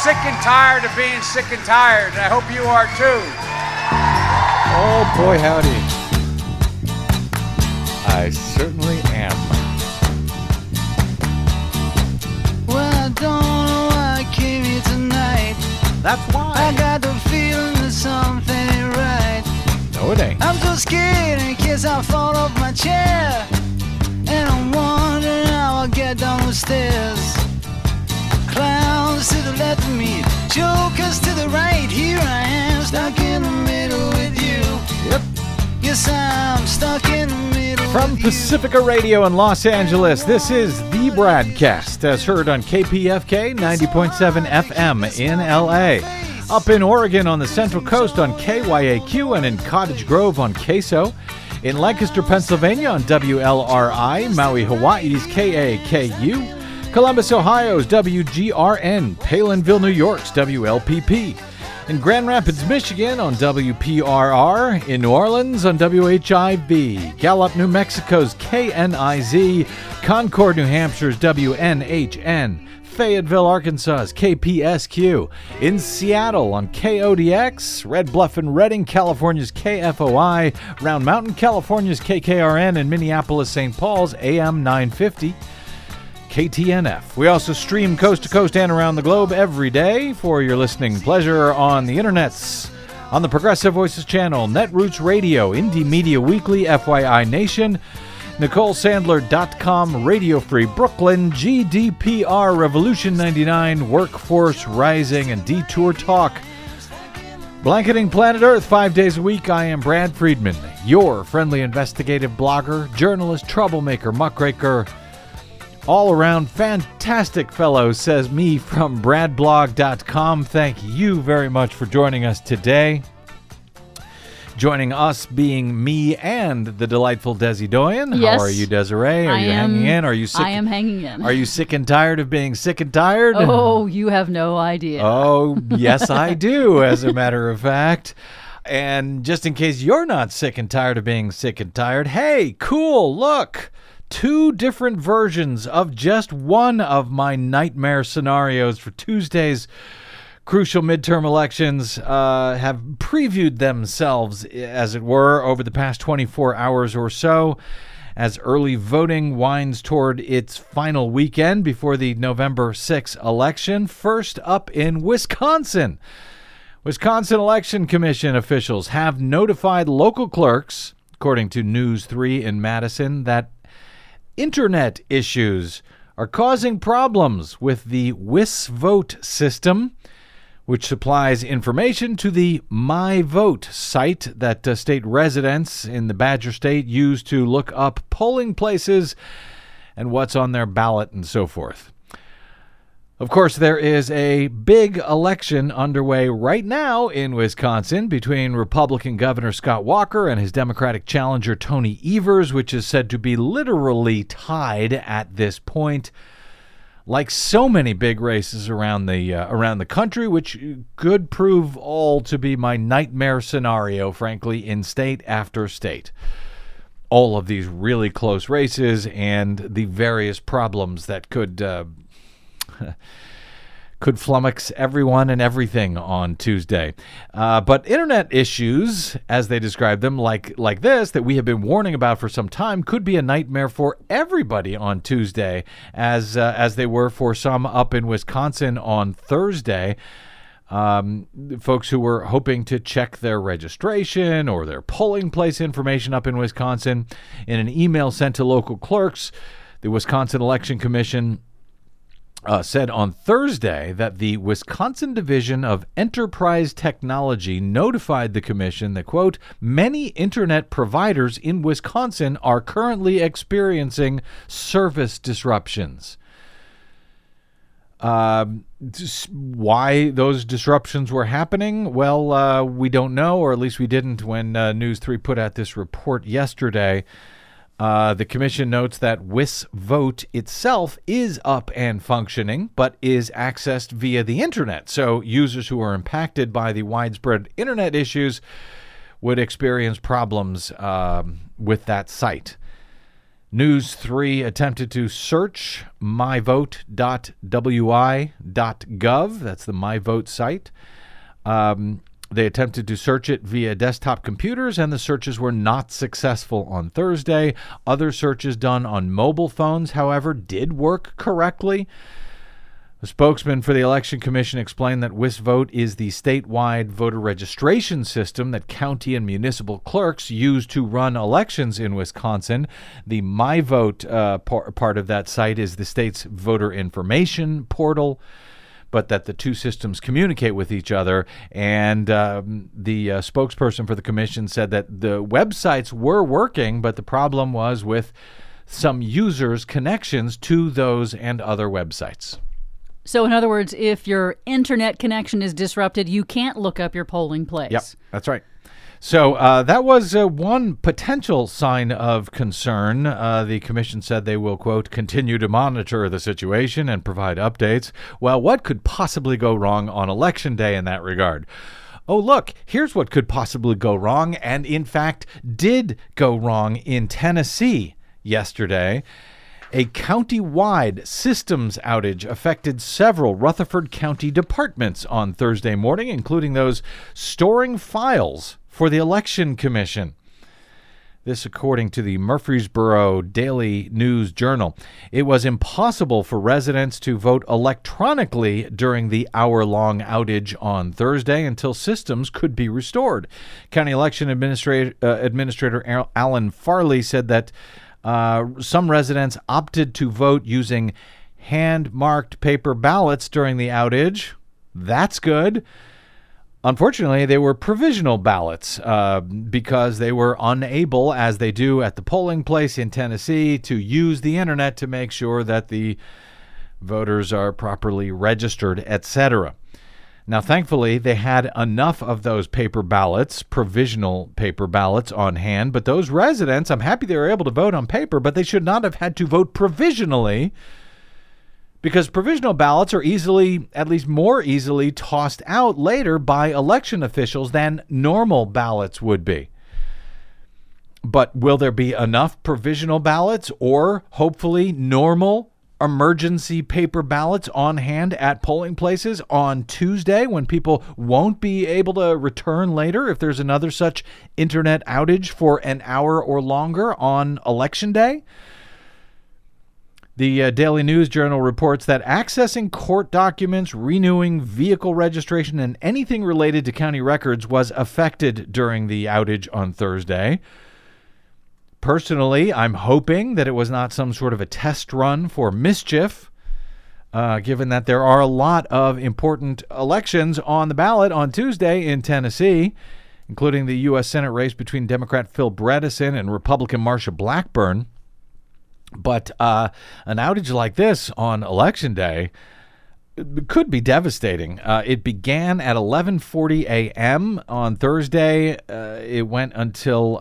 sick and tired of being sick and tired, and I hope you are too. Oh, boy, howdy. I certainly am. Well, I don't know why I came here tonight. That's why. I got the feeling that something ain't right. No, it ain't. I'm so scared in case I fall off my chair. And I'm wondering how I'll get down the stairs. Clowns to the left of me, jokers to the right. Here I am, stuck in the middle with you. Yep. Yes, I'm stuck in the middle From with Pacifica Radio in Los Angeles, this is The Bradcast, as heard on KPFK 90.7 FM in LA. Up in Oregon on the Central Coast on KYAQ and in Cottage Grove on KSO. In Lancaster, Pennsylvania on WLRI, Maui, Hawaii's KAKU. Columbus, Ohio's WGRN, Palinville, New York's WLPP. In Grand Rapids, Michigan on WPRR, in New Orleans on WHIV, Gallup, New Mexico's KNIZ, Concord, New Hampshire's WNHN, Fayetteville, Arkansas's KPSQ, in Seattle on KODX, Red Bluff and Redding, California's KFOI, Round Mountain, California's KKRN, and Minneapolis, St. Paul's AM 950. KTNF. We also stream coast to coast and around the globe every day for your listening pleasure on the internets, on the Progressive Voices channel, Netroots Radio, Indie Media Weekly, FYI Nation, NicoleSandler.com, Radio Free Brooklyn, GDPR, Revolution 99, Workforce Rising, and Detour Talk. Blanketing planet Earth 5 days a week, I am Brad Friedman, your friendly investigative blogger, journalist, troublemaker, muckraker, all-around fantastic fellow, says me from bradblog.com. Thank you very much for joining us today. Joining us being me and the delightful Desi Doyen. Yes. How are you, Desiree? Are you hanging in? Are you sick? I am hanging in. Are you sick and tired of being sick and tired? Oh, you have no idea. Oh, yes, I do, as a matter of fact. And just in case you're not sick and tired of being sick and tired, hey, cool, look. 2 different versions of just one of my nightmare scenarios for Tuesday's crucial midterm elections have previewed themselves, as it were, over the past 24 hours or so, as early voting winds toward its final weekend before the November 6th election. First up in Wisconsin. Wisconsin Election Commission officials have notified local clerks, according to News 3 in Madison, that internet issues are causing problems with the WisVote system, which supplies information to the MyVote site that state residents in the Badger State use to look up polling places and what's on their ballot and so forth. Of course, there is a big election underway right now in Wisconsin between Republican Governor Scott Walker and his Democratic challenger Tony Evers, which is said to be literally tied at this point. Like so many big races around the country, which could prove all to be my nightmare scenario, frankly, in state after state. All of these really close races and the various problems that could flummox everyone and everything on Tuesday. But internet issues, as they describe them, like this, that we have been warning about for some time, could be a nightmare for everybody on Tuesday, as they were for some up in Wisconsin on Thursday. Folks who were hoping to check their registration or their polling place information up in Wisconsin in an email sent to local clerks, the Wisconsin Election Commission said on Thursday that the Wisconsin Division of Enterprise Technology notified the commission that, quote, many internet providers in Wisconsin are currently experiencing service disruptions. Why those disruptions were happening? Well, we don't know, or at least we didn't when News 3 put out this report yesterday. The commission notes that WisVote itself is up and functioning, but is accessed via the internet. So users who are impacted by the widespread internet issues would experience problems with that site. News 3 attempted to search myvote.wi.gov. That's the MyVote site. They attempted to search it via desktop computers, and the searches were not successful on Thursday. Other searches done on mobile phones, however, did work correctly. A spokesman for the Election Commission explained that WisVote is the statewide voter registration system that county and municipal clerks use to run elections in Wisconsin. The MyVote part of that site is the state's voter information portal, but that the two systems communicate with each other. And the spokesperson for the commission said that the websites were working, but the problem was with some users' connections to those and other websites. So, in other words, if your internet connection is disrupted, you can't look up your polling place. Yep, that's right. So that was one potential sign of concern. The commission said they will, quote, continue to monitor the situation and provide updates. Well, what could possibly go wrong on Election Day in that regard? Oh, look, here's what could possibly go wrong, and in fact did go wrong in Tennessee yesterday. A county-wide systems outage affected several Rutherford County departments on Thursday morning, including those storing files for the Election Commission. This according to the Murfreesboro Daily News Journal. It was impossible for residents to vote electronically during the hour-long outage on Thursday until systems could be restored. County Election Administrator Alan Farley said that some residents opted to vote using hand-marked paper ballots during the outage. That's good. Unfortunately, they were provisional ballots because they were unable, as they do at the polling place in Tennessee, to use the internet to make sure that the voters are properly registered, etc. Now, thankfully, they had enough of those paper ballots, provisional paper ballots, on hand. But those residents, I'm happy they were able to vote on paper, but they should not have had to vote provisionally, because provisional ballots are easily, at least more easily, tossed out later by election officials than normal ballots would be. But will there be enough provisional ballots or hopefully normal emergency paper ballots on hand at polling places on Tuesday when people won't be able to return later if there's another such internet outage for an hour or longer on Election Day? The Daily News Journal reports that accessing court documents, renewing vehicle registration, and anything related to county records was affected during the outage on Thursday. Personally, I'm hoping that it was not some sort of a test run for mischief, given that there are a lot of important elections on the ballot on Tuesday in Tennessee, including the U.S. Senate race between Democrat Phil Bredesen and Republican Marsha Blackburn. But an outage like this on Election Day could be devastating. It began at 11:40 a.m. on Thursday. It went until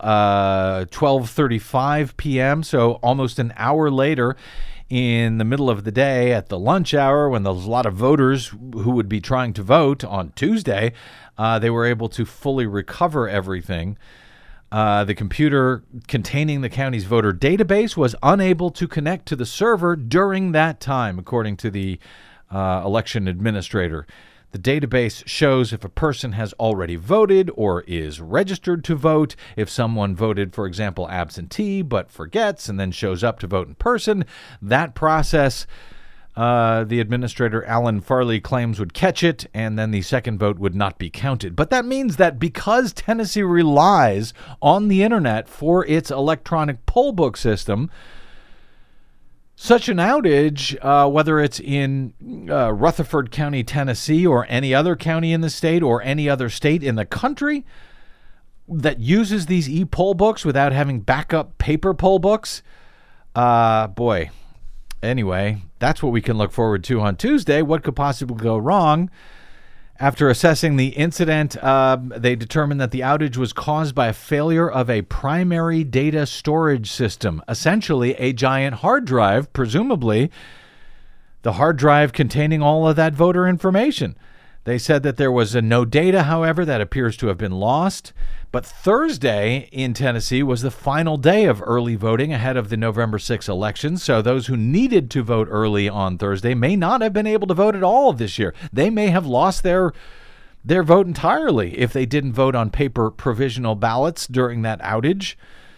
12:35 p.m., so almost an hour later in the middle of the day at the lunch hour when there's a lot of voters who would be trying to vote on Tuesday. They were able to fully recover everything. The computer containing the county's voter database was unable to connect to the server during that time, according to the election administrator. The database shows if a person has already voted or is registered to vote, if someone voted, for example, absentee, but forgets and then shows up to vote in person. That process, the administrator, Alan Farley, claims would catch it, and then the second vote would not be counted. But that means that because Tennessee relies on the internet for its electronic poll book system, such an outage, whether it's in Rutherford County, Tennessee, or any other county in the state, or any other state in the country that uses these e-poll books without having backup paper poll books, boy. Anyway, that's what we can look forward to on Tuesday. What could possibly go wrong? After assessing the incident, they determined that the outage was caused by a failure of a primary data storage system, essentially a giant hard drive, presumably the hard drive containing all of that voter information. They said that there was no data, however, that appears to have been lost. But Thursday in Tennessee was the final day of early voting ahead of the November 6 election. So those who needed to vote early on Thursday may not have been able to vote at all this year. They may have lost their vote entirely if they didn't vote on paper provisional ballots during that outage.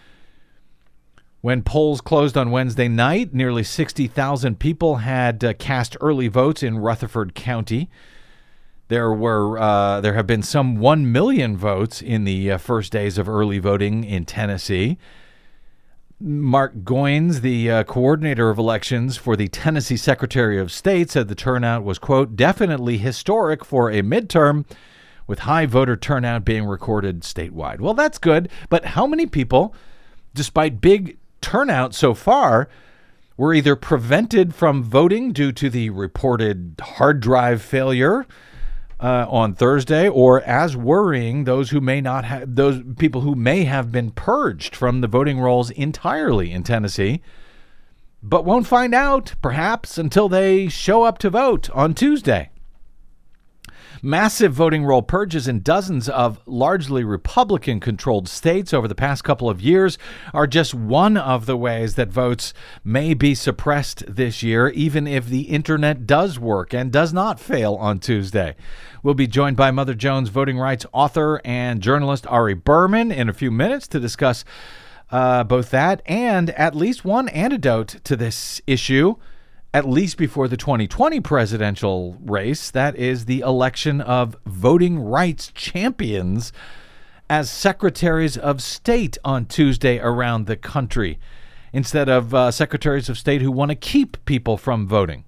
When polls closed on Wednesday night, nearly 60,000 people had cast early votes in Rutherford County. There have been some 1 million votes in the first days of early voting in Tennessee. Mark Goines, the coordinator of elections for the Tennessee Secretary of State, said the turnout was, quote, definitely historic for a midterm, with high voter turnout being recorded statewide. Well, that's good, but how many people, despite big turnout so far, were either prevented from voting due to the reported hard drive failure on Thursday, or as worrying, those people who may have been purged from the voting rolls entirely in Tennessee, but won't find out, perhaps, until they show up to vote on Tuesday. Massive voting roll purges in dozens of largely Republican-controlled states over the past couple of years are just one of the ways that votes may be suppressed this year, even if the internet does work and does not fail on Tuesday. We'll be joined by Mother Jones voting rights author and journalist Ari Berman in a few minutes to discuss both that and at least one antidote to this issue, at least before the 2020 presidential race. That is the election of voting rights champions as secretaries of state on Tuesday around the country, instead of secretaries of state who want to keep people from voting.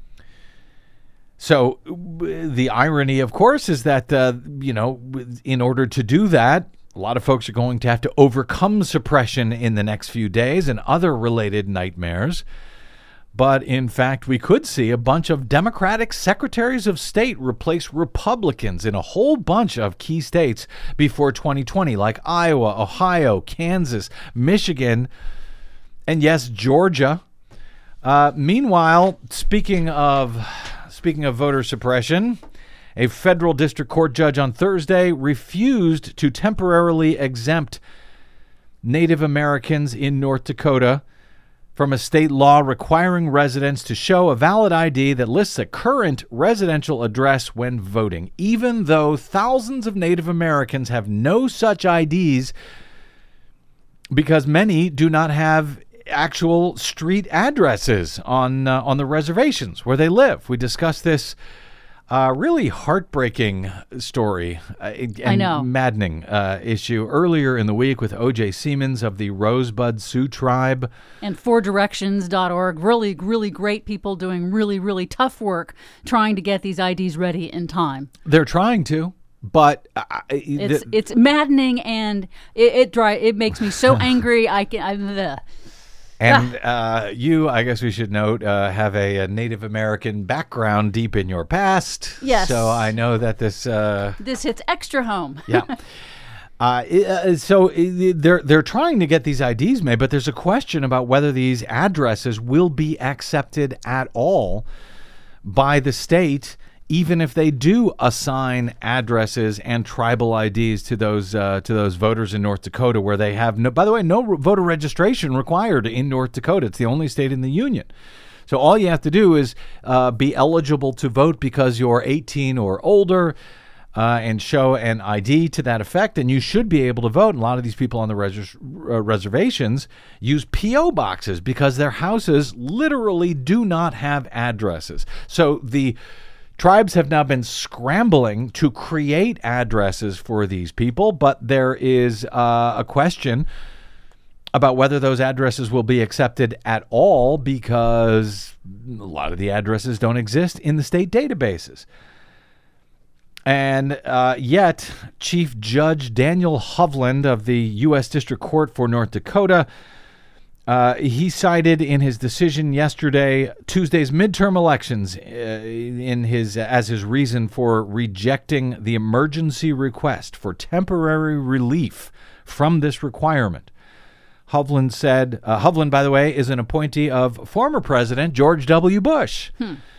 So the irony, of course, is that, in order to do that, a lot of folks are going to have to overcome suppression in the next few days and other related nightmares. But in fact, we could see a bunch of Democratic secretaries of state replace Republicans in a whole bunch of key states before 2020, like Iowa, Ohio, Kansas, Michigan, and yes, Georgia. Meanwhile, speaking of voter suppression, a federal district court judge on Thursday refused to temporarily exempt Native Americans in North Dakota from a state law requiring residents to show a valid ID that lists a current residential address when voting, even though thousands of Native Americans have no such IDs because many do not have actual street addresses on the reservations where they live. We discussed this really heartbreaking story and maddening issue earlier in the week with O.J. Siemens of the Rosebud Sioux Tribe. And 4directions.org. Really, really great people doing really, really tough work trying to get these IDs ready in time. They're trying to, but it's maddening, and it makes me so angry. And you, I guess we should note, have a Native American background deep in your past. Yes. So I know that this hits extra home. Yeah. So they're trying to get these IDs made, but there's a question about whether these addresses will be accepted at all by the state, even if they do assign addresses and tribal IDs to those voters in North Dakota, where they have no voter registration required in North Dakota. It's the only state in the union. So all you have to do is be eligible to vote because you're 18 or older, and show an ID to that effect, and you should be able to vote. And a lot of these people on the reservations use P.O. boxes because their houses literally do not have addresses. So the tribes have now been scrambling to create addresses for these people, but there is a question about whether those addresses will be accepted at all because a lot of the addresses don't exist in the state databases. And yet, Chief Judge Daniel Hovland of the U.S. District Court for North Dakota, he cited in his decision yesterday Tuesday's midterm elections as his reason for rejecting the emergency request for temporary relief from this requirement. Hovland said, Hovland, by the way, is an appointee of former President George W. Bush.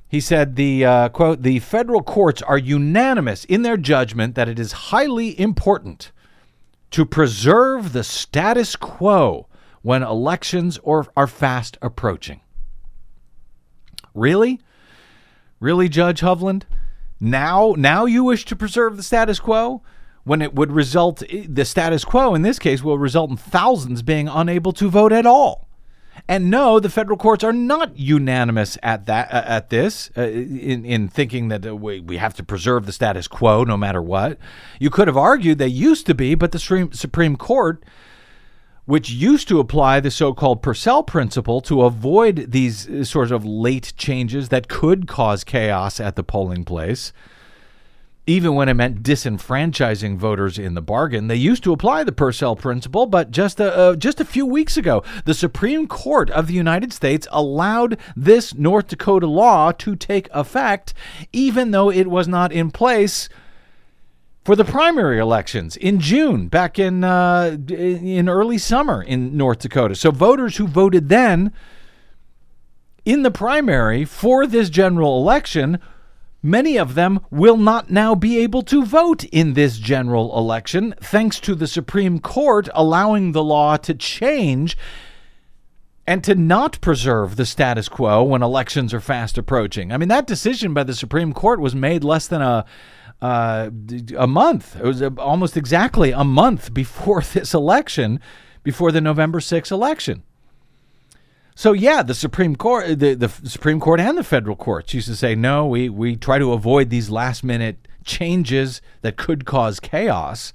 He said, quote, the federal courts are unanimous in their judgment that it is highly important to preserve the status quo when elections are fast approaching. Really? Really, Judge Hovland? Now you wish to preserve the status quo when it would result, the status quo in this case will result in thousands being unable to vote at all. And no, the federal courts are not unanimous at this in thinking that we have to preserve the status quo no matter what. You could have argued they used to be, but the Supreme Court, which used to apply the so-called Purcell principle to avoid these sorts of late changes that could cause chaos at the polling place, even when it meant disenfranchising voters in the bargain. They used to apply the Purcell principle, but just a few weeks ago, the Supreme Court of the United States allowed this North Dakota law to take effect, even though it was not in place for the primary elections in June, back in early summer in North Dakota. So voters who voted then in the primary for this general election, many of them will not now be able to vote in this general election, thanks to the Supreme Court allowing the law to change and to not preserve the status quo when elections are fast approaching. I mean, that decision by the Supreme Court was made less than a month. It was almost exactly a month before this election, before the November 6th election. So yeah, the Supreme Court, the Supreme Court and the federal courts used to say, no, we try to avoid these last minute changes that could cause chaos.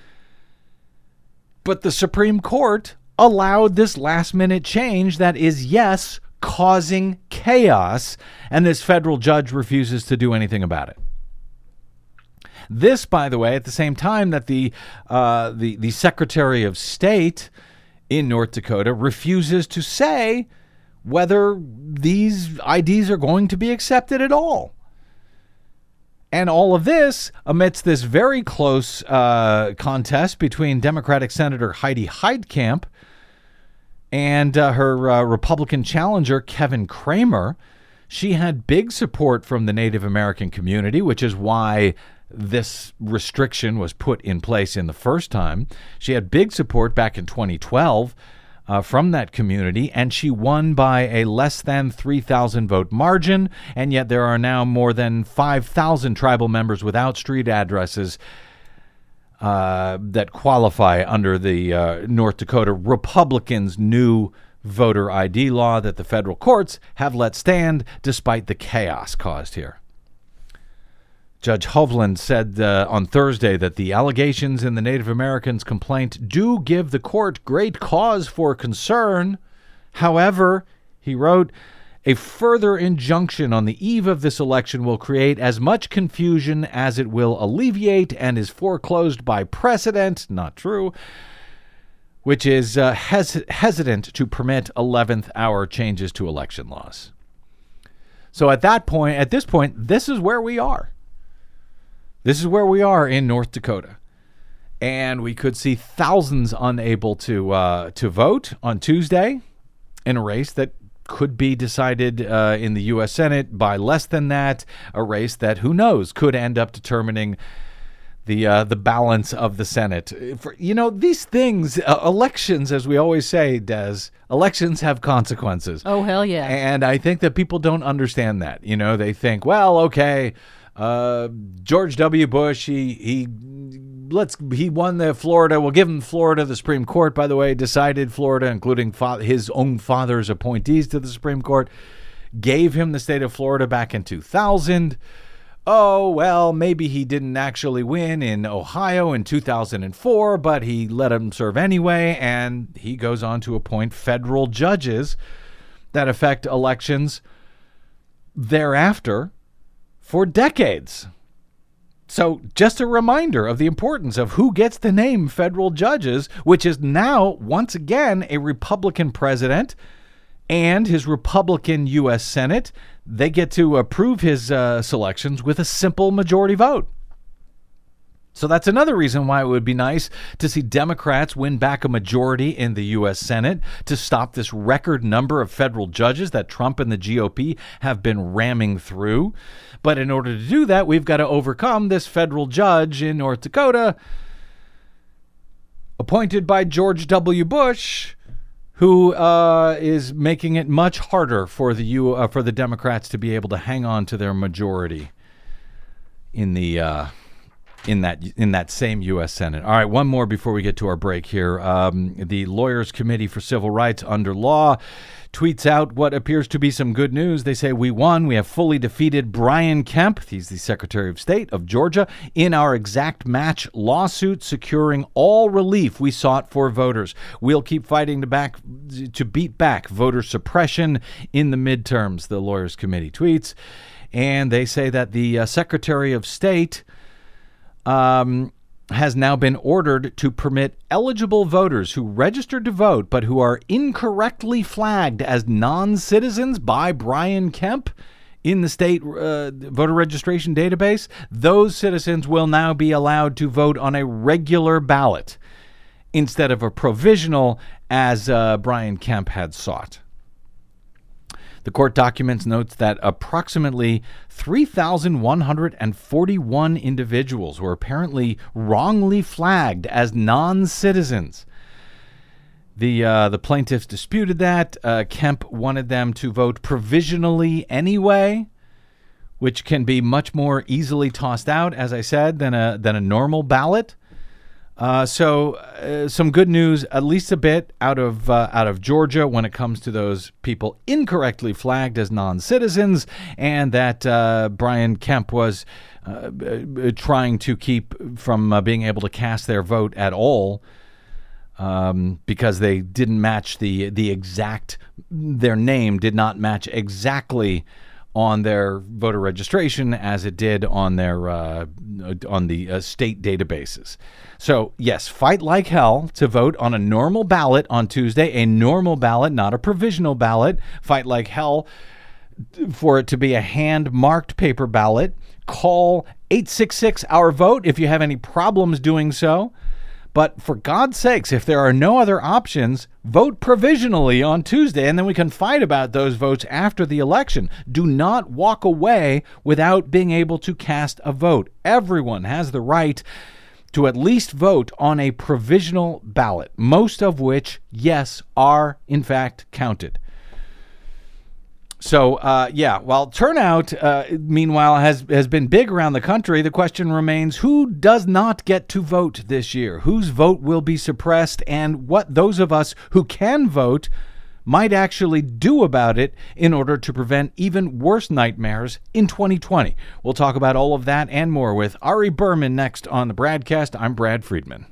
But the Supreme Court allowed this last minute change that is, yes, causing chaos, and this federal judge refuses to do anything about it. This, by the way, at the same time that the Secretary of State in North Dakota refuses to say whether these IDs are going to be accepted at all. And all of this amidst this very close contest between Democratic Senator Heidi Heitkamp and her Republican challenger, Kevin Cramer. She had big support from the Native American community, which is why this restriction was put in place in the first time. She had big support back in 2012 from that community, and she won by a less than 3,000 vote margin, and yet there are now more than 5,000 tribal members without street addresses that qualify under the North Dakota Republicans' new voter ID law that the federal courts have let stand despite the chaos caused here. Judge Hovland said on Thursday that the allegations in the Native Americans' complaint do give the court great cause for concern. However, he wrote, a further injunction on the eve of this election will create as much confusion as it will alleviate and is foreclosed by precedent, not true, which is hesitant to permit 11th hour changes to election laws. So at this point, this is where we are. This is where we are in North Dakota, and we could see thousands unable to vote on Tuesday in a race that could be decided in the U.S. Senate by less than that, a race that, who knows, could end up determining the balance of the Senate. These things, elections, as we always say, Des, elections have consequences. Oh, hell yeah. And I think that people don't understand that. They think, well, okay, George W. Bush, he won the Florida. We'll give him Florida. The Supreme Court, by the way, decided Florida, including his own father's appointees to the Supreme Court, gave him the state of Florida back in 2000. Oh, well, maybe he didn't actually win in Ohio in 2004, but he let him serve anyway, and he goes on to appoint federal judges that affect elections thereafter for decades. So just a reminder of the importance of who gets to name federal judges, which is now, once again, a Republican president and his Republican U.S. Senate. They get to approve his selections with a simple majority vote. So that's another reason why it would be nice to see Democrats win back a majority in the U.S. Senate to stop this record number of federal judges that Trump and the GOP have been ramming through. But in order to do that, we've got to overcome this federal judge in North Dakota appointed by George W. Bush, who is making it much harder for the Democrats to be able to hang on to their majority in the in that same U.S. Senate. All right, one more before we get to our break here. The Lawyers Committee for Civil Rights Under Law tweets out what appears to be some good news. They say, "We won. We have fully defeated Brian Kemp," he's the Secretary of State of Georgia, "in our exact match lawsuit, securing all relief we sought for voters. We'll keep fighting to beat back voter suppression in the midterms," the Lawyers Committee tweets. And they say that the Secretary of State has now been ordered to permit eligible voters who registered to vote but who are incorrectly flagged as non-citizens by Brian Kemp in the state voter registration database. Those citizens will now be allowed to vote on a regular ballot instead of a provisional as Brian Kemp had sought. The court documents notes that approximately 3,141 individuals were apparently wrongly flagged as non-citizens. The plaintiffs disputed that. Kemp wanted them to vote provisionally anyway, which can be much more easily tossed out, as I said, than a normal ballot. So some good news, at least a bit, out of Georgia when it comes to those people incorrectly flagged as non-citizens, and that Brian Kemp was trying to keep from being able to cast their vote at all because they didn't match their name did not match exactly on their voter registration as it did on their on the state databases. So, yes, fight like hell to vote on a normal ballot on Tuesday, a normal ballot, not a provisional ballot. Fight like hell for it to be a hand-marked paper ballot. Call 866-OUR-VOTE if you have any problems doing so. But for God's sakes, if there are no other options, vote provisionally on Tuesday, and then we can fight about those votes after the election. Do not walk away without being able to cast a vote. Everyone has the right to at least vote on a provisional ballot, most of which, yes, are in fact counted. So, while turnout, meanwhile, has been big around the country, the question remains, who does not get to vote this year? Whose vote will be suppressed, and what those of us who can vote might actually do about it in order to prevent even worse nightmares in 2020. We'll talk about all of that and more with Ari Berman next on the Bradcast. I'm Brad Friedman.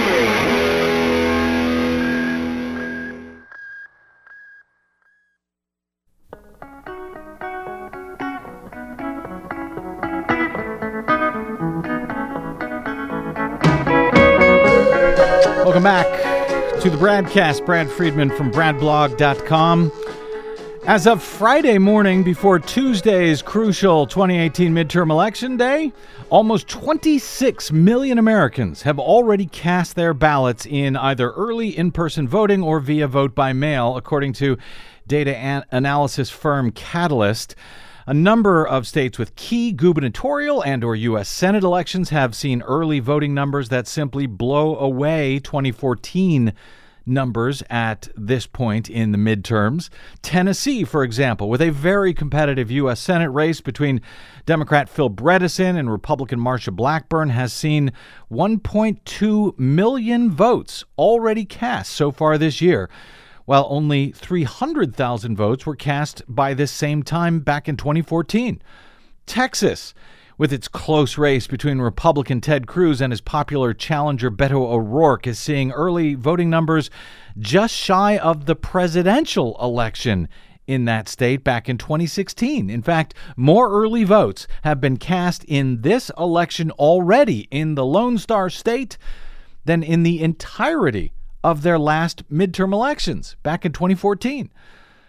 Welcome back to the Bradcast. Brad Friedman from bradblog.com. As of Friday morning before Tuesday's crucial 2018 midterm election day, almost 26 million Americans have already cast their ballots in either early in-person voting or via vote by mail, according to data analysis firm Catalyst. A number of states with key gubernatorial and or U.S. Senate elections have seen early voting numbers that simply blow away 2014 numbers at this point in the midterms. Tennessee, for example, with a very competitive U.S. Senate race between Democrat Phil Bredesen and Republican Marsha Blackburn, has seen 1.2 million votes already cast so far this year, while only 300,000 votes were cast by this same time back in 2014. Texas, with its close race between Republican Ted Cruz and his popular challenger Beto O'Rourke, is seeing early voting numbers just shy of the presidential election in that state back in 2016. In fact, more early votes have been cast in this election already in the Lone Star State than in the entirety of their last midterm elections back in 2014.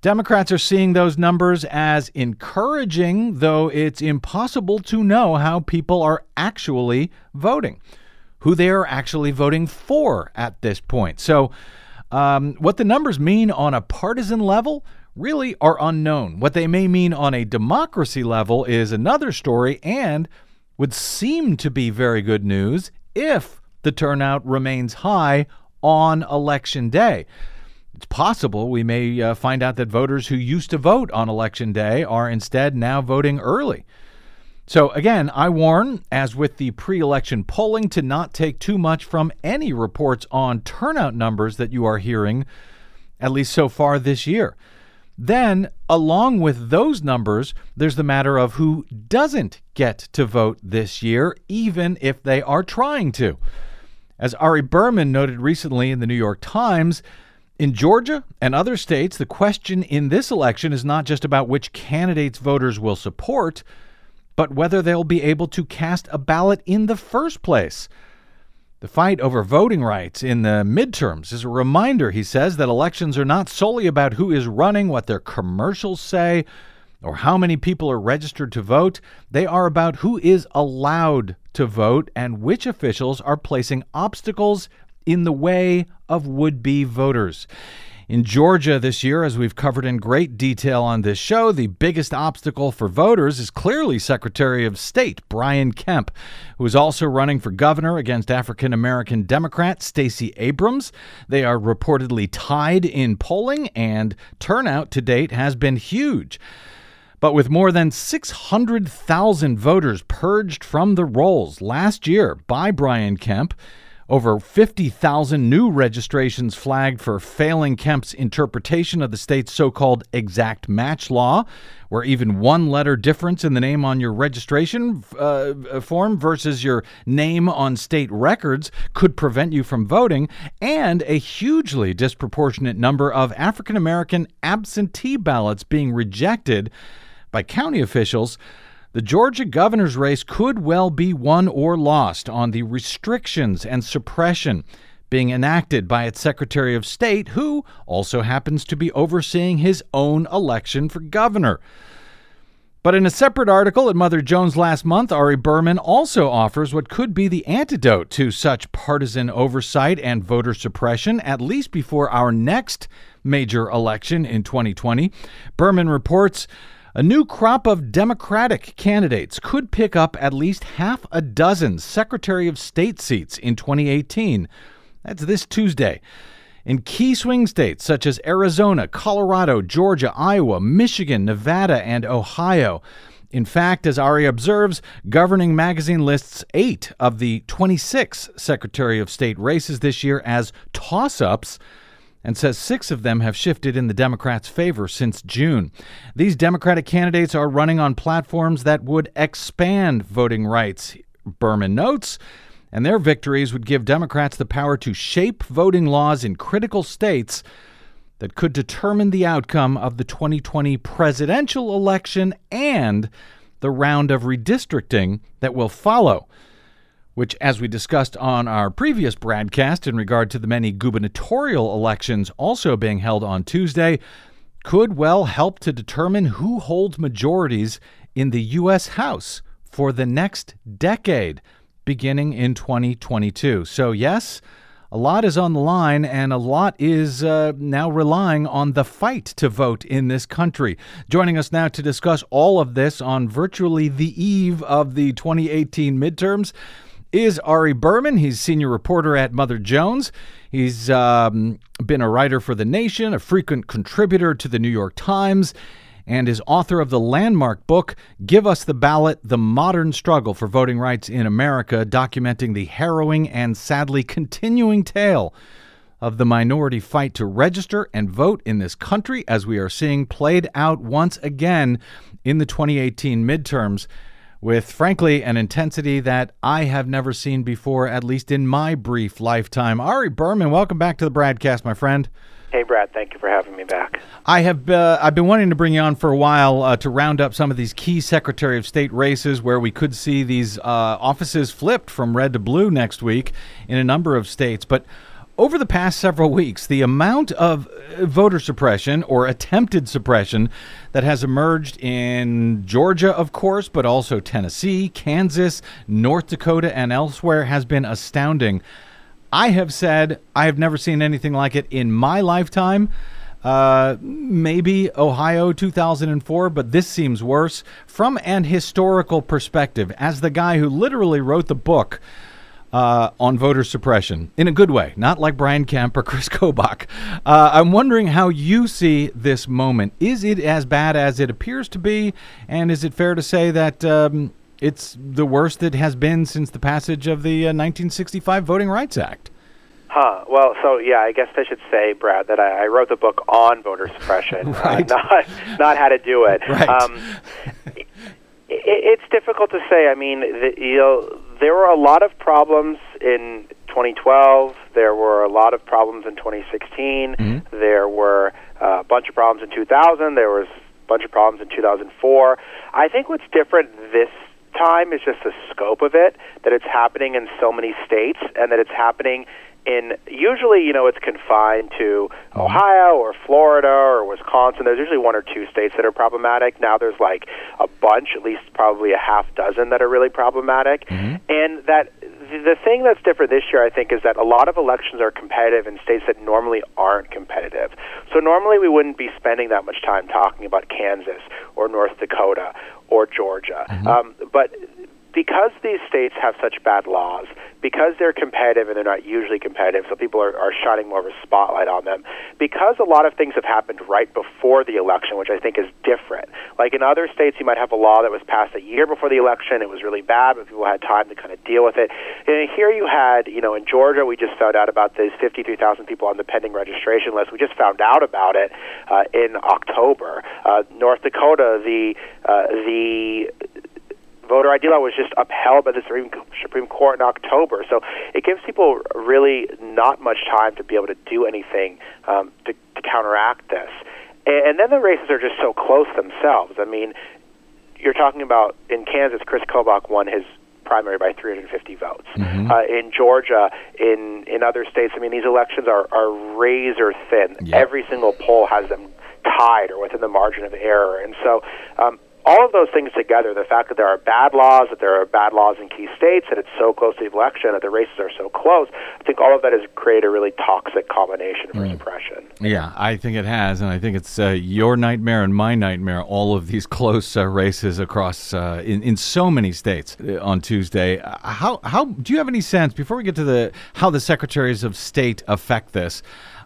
Democrats are seeing those numbers as encouraging, though it's impossible to know how people are actually voting, who they are actually voting for at this point. So what the numbers mean on a partisan level really are unknown. What they may mean on a democracy level is another story and would seem to be very good news if the turnout remains high on Election Day. It's possible we may find out that voters who used to vote on Election Day are instead now voting early. So again, I warn, as with the pre-election polling, to not take too much from any reports on turnout numbers that you are hearing, at least so far this year. Then, along with those numbers, there's the matter of who doesn't get to vote this year, even if they are trying to. As Ari Berman noted recently in the New York Times, in Georgia and other states, the question in this election is not just about which candidates voters will support, but whether they'll be able to cast a ballot in the first place. The fight over voting rights in the midterms is a reminder, he says, that elections are not solely about who is running, what their commercials say, or how many people are registered to vote. They are about who is allowed to vote and which officials are placing obstacles in the way of would-be voters. In Georgia this year, as we've covered in great detail on this show, the biggest obstacle for voters is clearly Secretary of State Brian Kemp, who is also running for governor against African-American Democrat Stacey Abrams. They are reportedly tied in polling, and turnout to date has been huge. But with more than 600,000 voters purged from the rolls last year by Brian Kemp, over 50,000 new registrations flagged for failing Kemp's interpretation of the state's so-called exact match law, where even one letter difference in the name on your registration form versus your name on state records could prevent you from voting, and a hugely disproportionate number of African-American absentee ballots being rejected by county officials. The Georgia governor's race could well be won or lost on the restrictions and suppression being enacted by its Secretary of State, who also happens to be overseeing his own election for governor. But in a separate article at Mother Jones last month, Ari Berman also offers what could be the antidote to such partisan oversight and voter suppression, at least before our next major election in 2020. Berman reports a new crop of Democratic candidates could pick up at least half a dozen Secretary of State seats in 2018. That's this Tuesday. In key swing states such as Arizona, Colorado, Georgia, Iowa, Michigan, Nevada, and Ohio. In fact, as Ari observes, Governing Magazine lists 8 of the 26 Secretary of State races this year as toss-ups, and says 6 of them have shifted in the Democrats' favor since June. These Democratic candidates are running on platforms that would expand voting rights, Berman notes, and their victories would give Democrats the power to shape voting laws in critical states that could determine the outcome of the 2020 presidential election and the round of redistricting that will follow, which, as we discussed on our previous broadcast in regard to the many gubernatorial elections also being held on Tuesday, could well help to determine who holds majorities in the U.S. House for the next decade, beginning in 2022. So, yes, a lot is on the line, and a lot is now relying on the fight to vote in this country. Joining us now to discuss all of this on virtually the eve of the 2018 midterms is Ari Berman. He's senior reporter at Mother Jones. He's been a writer for The Nation, a frequent contributor to the New York Times, and is author of the landmark book, Give Us the Ballot, The Modern Struggle for Voting Rights in America, documenting the harrowing and sadly continuing tale of the minority fight to register and vote in this country, as we are seeing played out once again in the 2018 midterms, with, frankly, an intensity that I have never seen before, at least in my brief lifetime. Ari Berman, welcome back to the broadcast, my friend. Hey, Brad. Thank you for having me back. I've been wanting to bring you on for a while to round up some of these key Secretary of State races where we could see these offices flipped from red to blue next week in a number of states. But Over the past several weeks, the amount of voter suppression or attempted suppression that has emerged in Georgia, of course, but also Tennessee, Kansas, North Dakota, and elsewhere has been astounding. I have said I have never seen anything like it in my lifetime. Maybe Ohio 2004, but this seems worse. From an historical perspective, as the guy who literally wrote the book on voter suppression, in a good way, not like Brian Kemp or Chris Kobach. I'm wondering how you see this moment. Is it as bad as it appears to be? And is it fair to say that it's the worst it has been since the passage of the 1965 Voting Rights Act? Well, so yeah, I guess I should say, Brad, that I wrote the book on voter suppression, right. Not how to do it. Right. It's difficult to say. I mean, there were a lot of problems in 2012. There were a lot of problems in 2016. Mm-hmm. There were a bunch of problems in 2000. There was a bunch of problems in 2004. I think what's different this time is just the scope of it, that it's happening in so many states, and that it's happening in, usually, it's confined to Ohio or Florida or Wisconsin. There's usually one or two states that are problematic. Now there's like a bunch, at least probably a half dozen that are really problematic. Mm-hmm. And that the thing that's different this year, I think, is that a lot of elections are competitive in states that normally aren't competitive. So normally we wouldn't be spending that much time talking about Kansas or North Dakota or Georgia. Mm-hmm. But because these states have such bad laws, because they're competitive and they're not usually competitive, so people are shining more of a spotlight on them, because a lot of things have happened right before the election, which I think is different. Like in other states, you might have a law that was passed a year before the election. It was really bad, but people had time to kind of deal with it. And here you had, in Georgia, we just found out about these 53,000 people on the pending registration list. We just found out about it in October. North Dakota, the voter ID law was just upheld by the Supreme Court in October. So it gives people really not much time to be able to do anything to counteract this. And then the races are just so close themselves. I mean, you're talking about in Kansas, Chris Kobach won his primary by 350 votes. Mm-hmm. In Georgia, in other states, I mean, these elections are razor thin. Yep. Every single poll has them tied or within the margin of error. And so all of those things together, the fact that there are bad laws, that there are bad laws in key states, that it's so close to the election, that the races are so close, I think all of that has created a really toxic combination for suppression. Yeah, I think it has, and I think it's your nightmare and my nightmare, all of these close races across in so many states on Tuesday. How do you have any sense, before we get to how the secretaries of state affect this,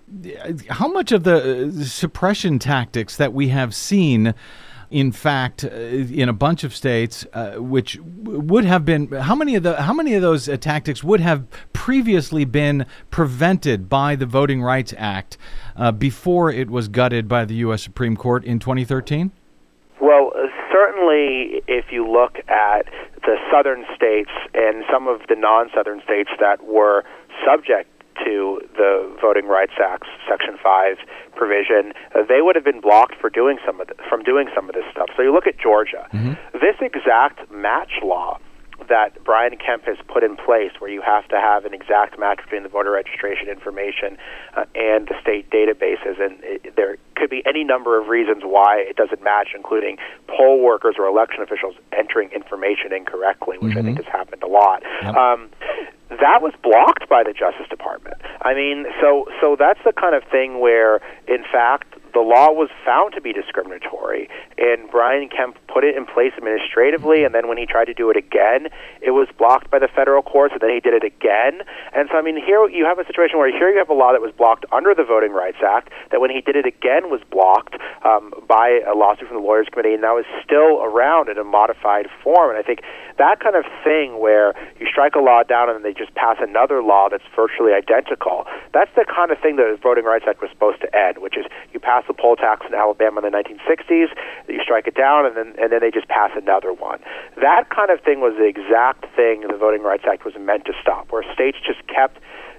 how much of the suppression tactics that we have seen, in fact, in a bunch of states, which would have been, how many of those tactics would have previously been prevented by the Voting Rights Act before it was gutted by the U.S. Supreme Court in 2013? Well, certainly, if you look at the southern states and some of the non-southern states that were subject to the Voting Rights Act's Section 5 provision, they would have been blocked from doing some of this stuff. So you look at Georgia. Mm-hmm. This exact match law that Brian Kemp has put in place, where you have to have an exact match between the voter registration information and the state databases, and there could be any number of reasons why it doesn't match, including poll workers or election officials entering information incorrectly, which I think has happened a lot. Yep. That was blocked by the Justice Department. I mean, so that's the kind of thing where, in fact, the law was found to be discriminatory, and Brian Kemp put it in place administratively, and then when he tried to do it again, it was blocked by the federal courts, and then he did it again. And so, I mean, here you have a situation where here you have a law that was blocked under the Voting Rights Act, that when he did it again was blocked by a lawsuit from the Lawyers Committee, and now is still around in a modified form. And I think that kind of thing where you strike a law down and then they just pass another law that's virtually identical, that's the kind of thing that the Voting Rights Act was supposed to end, which is you pass the poll tax in Alabama in the 1960s, you strike it down, and then they just pass another one. That kind of thing was the exact thing the Voting Rights Act was meant to stop, where states just kept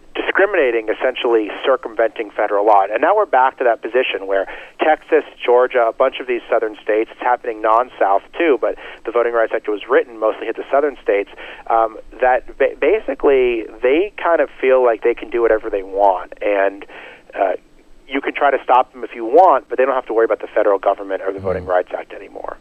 discriminating, essentially circumventing federal law. And now we're back to that position where Texas, Georgia, a bunch of these southern states, it's happening non-South too, but the Voting Rights Act was written mostly hit the southern states, that basically they kind of feel like they can do whatever they want. And you can try to stop them if you want, but they don't have to worry about the federal government or the Voting Rights Act anymore.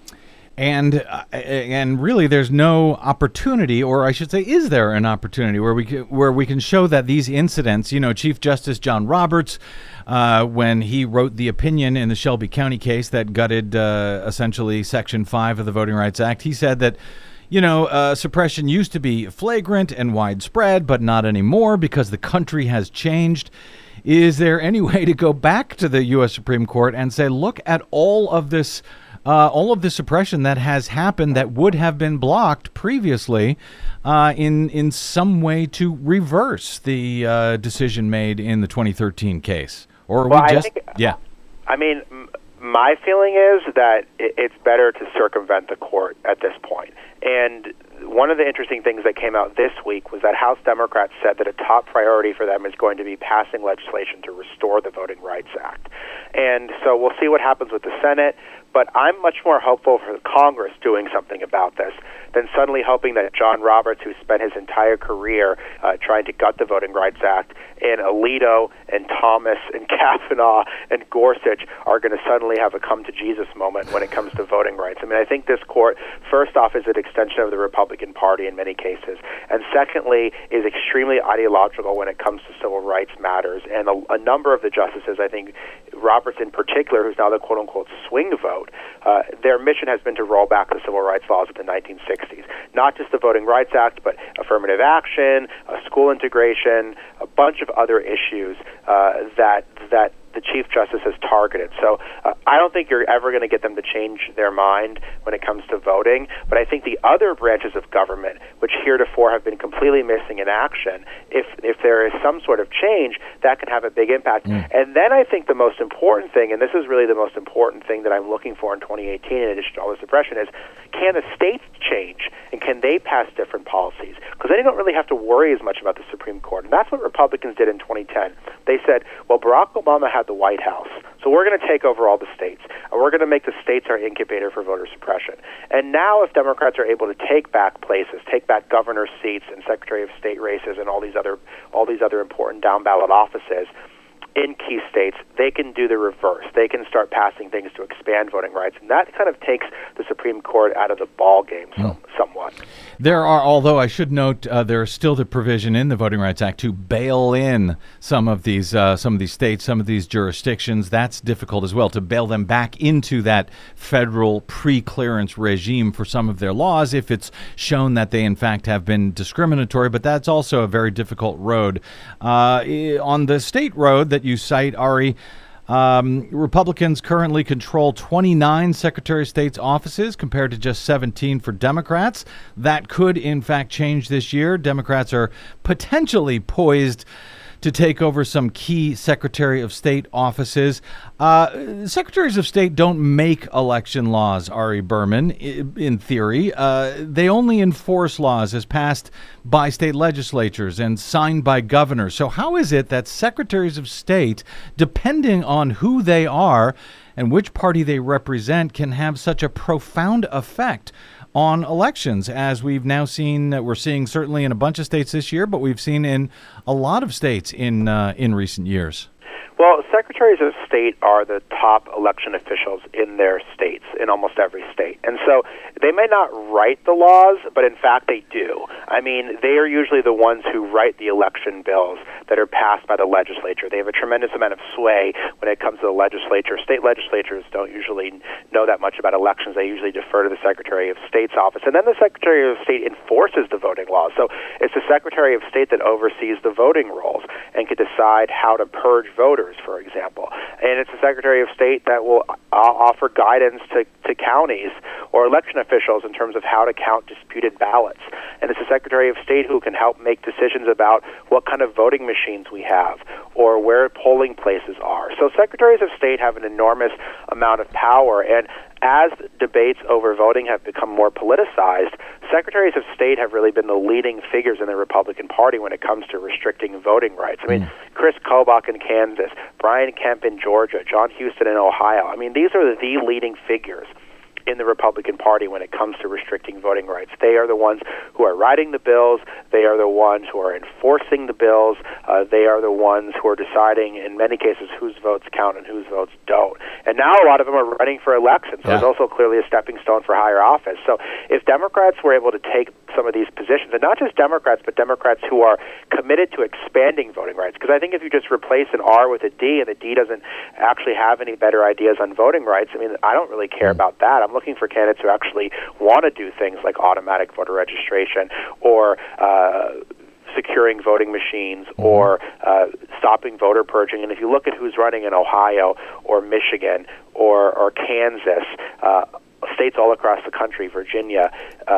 And really, there's no opportunity, or I should say, is there an opportunity where we can show that these incidents, Chief Justice John Roberts, when he wrote the opinion in the Shelby County case that gutted essentially Section 5 of the Voting Rights Act, he said that suppression used to be flagrant and widespread, but not anymore because the country has changed. Is there any way to go back to the U.S. Supreme Court and say, look at all of this suppression that has happened that would have been blocked previously in some way to reverse the decision made in the 2013 case? Or I mean, my feeling is that it's better to circumvent the court at this point. And one of the interesting things that came out this week was that House Democrats said that a top priority for them is going to be passing legislation to restore the Voting Rights Act. And so we'll see what happens with the Senate, but I'm much more hopeful for Congress doing something about this than suddenly hoping that John Roberts, who spent his entire career trying to gut the Voting Rights Act, and Alito and Thomas and Kavanaugh and Gorsuch are going to suddenly have a come-to-Jesus moment when it comes to voting rights. I mean, I think this court, first off, is an extension of the Republican Party in many cases, and secondly, is extremely ideological when it comes to civil rights matters. And a number of the justices, I think Roberts in particular, who's now the quote-unquote swing vote, their mission has been to roll back the civil rights laws of the 1960s. Not just the Voting Rights Act, but affirmative action, school integration, a bunch of other issues that the Chief Justice has targeted. So I don't think you're ever going to get them to change their mind when it comes to voting, but I think the other branches of government, which heretofore have been completely missing in action, if there is some sort of change, that can have a big impact. And then I think the most important thing, and this is really the most important thing that I'm looking for in 2018 in addition to all the suppression, is can the states change and can they pass different policies? Because then you don't really have to worry as much about the Supreme Court. And that's what Republicans did in 2010. They said, well, Barack Obama had the White House, so we're going to take over all the states, and we're going to make the states our incubator for voter suppression. And now if Democrats are able to take back places, take back governor's seats and Secretary of State races and all these other important down-ballot offices in key states, they can do the reverse. They can start passing things to expand voting rights, and that kind of takes the Supreme Court out of the ball game somewhat. There are, although I should note, there is still the provision in the Voting Rights Act to bail in some of these states, some of these jurisdictions. That's difficult as well, to bail them back into that federal pre-clearance regime for some of their laws if it's shown that they in fact have been discriminatory. But that's also a very difficult road. On the state road that you cite, Ari, Republicans currently control 29 Secretary of State's offices compared to just 17 for Democrats. That could, in fact, change this year. Democrats are potentially poised to take over some key Secretary of State offices. Secretaries of State don't make election laws, Ari Berman, in theory. They only enforce laws as passed by state legislatures and signed by governors. So how is it that Secretaries of State, depending on who they are and which party they represent, can have such a profound effect on elections, as we've now seen? We're seeing certainly in a bunch of states this year, but we've seen in a lot of states in recent years. Well, Secretaries of State are the top election officials in their states, in almost every state. And so they may not write the laws, but in fact they do. I mean, they are usually the ones who write the election bills that are passed by the legislature. They have a tremendous amount of sway when it comes to the legislature. State legislatures don't usually know that much about elections. They usually defer to the Secretary of State's office. And then the Secretary of State enforces the voting laws. So it's the Secretary of State that oversees the voting rolls and can decide how to purge voters, for example. And it's the Secretary of State that will offer guidance to counties or election officials in terms of how to count disputed ballots. and it's a Secretary of State who can help make decisions about what kind of voting machines we have or where polling places are. So Secretaries of State have an enormous amount of power, and as debates over voting have become more politicized, Secretaries of State have really been the leading figures in the Republican Party when it comes to restricting voting rights. I mean, Chris Kobach in Kansas, Brian Kemp in Georgia, John Huston in Ohio. I mean, these are the leading figures in the Republican Party when it comes to restricting voting rights. They are the ones who are writing the bills. They are the ones who are enforcing the bills. They are the ones who are deciding, in many cases, whose votes count and whose votes don't. And now a lot of them are running for elections. So there's also clearly a stepping stone for higher office. So if Democrats were able to take some of these positions, and not just Democrats, but Democrats who are committed to expanding voting rights, because I think if you just replace an R with a D and the D doesn't actually have any better ideas on voting rights, I mean, I don't really care about that. I'm looking for candidates who actually want to do things like automatic voter registration or securing voting machines or stopping voter purging. And if you look at who's running in Ohio or Michigan or Kansas, states all across the country, Virginia,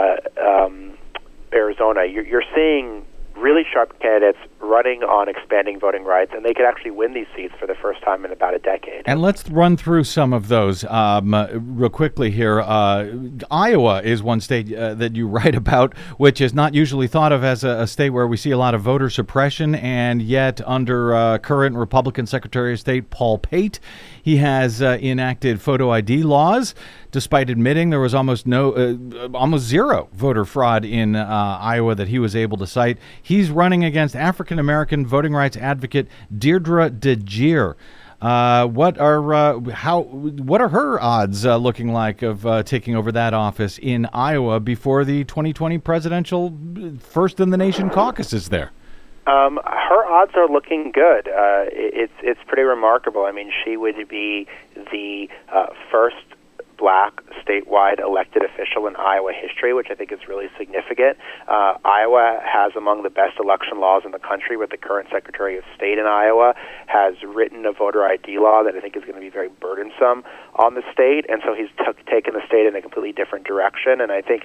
Arizona, you're seeing really sharp candidates running on expanding voting rights, and they could actually win these seats for the first time in about a decade. And let's run through some of those real quickly here. Iowa is one state that you write about, which is not usually thought of as a state where we see a lot of voter suppression, and yet under current Republican Secretary of State Paul Pate, he has enacted photo ID laws, despite admitting there was almost zero voter fraud in Iowa that he was able to cite. He's running against African-American voting rights advocate Deirdre DeGeer. What are her odds looking like of taking over that office in Iowa before the 2020 presidential first-in-the-nation caucuses there? Her odds are looking good. It's pretty remarkable. I mean, she would be the first black statewide elected official in Iowa history, which I think is really significant. Iowa has among the best election laws in the country, with the current Secretary of State in Iowa has written a voter ID law that I think is going to be very burdensome on the state, and so he's taken the state in a completely different direction. And I think,